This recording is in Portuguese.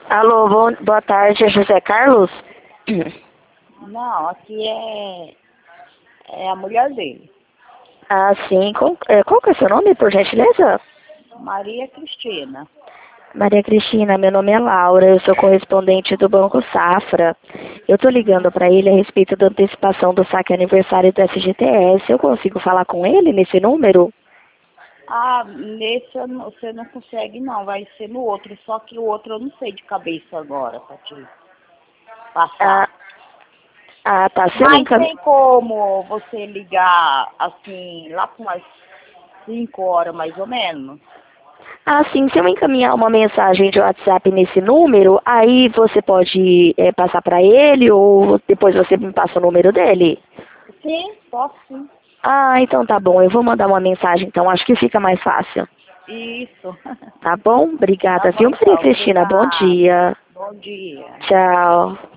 Alô, boa tarde, é José Carlos? Não, aqui é a mulher dele, Ah, sim. Qual que é o seu nome, por gentileza? Maria Cristina. Maria Cristina, meu nome é Laura, eu sou correspondente do Banco Safra. Eu tô ligando para ele a respeito da antecipação do saque aniversário do FGTS. Eu consigo falar com ele nesse número? Ah, nesse você não consegue não, vai ser no outro, só que o outro eu não sei de cabeça agora pra te Ah, passar. tá. Se eu Mas encam... tem como você ligar assim, lá por umas 5 horas mais ou menos? Ah, sim, se eu encaminhar uma mensagem de WhatsApp nesse número, aí você pode passar para ele ou depois você me passa o número dele? Sim, posso sim. Ah, então tá bom. Eu vou mandar uma mensagem, então acho que fica mais fácil. Isso. Tá bom? Tá Obrigada, bom viu, Maria então, Cristina? Bom obrigada. dia. Bom dia. Tchau.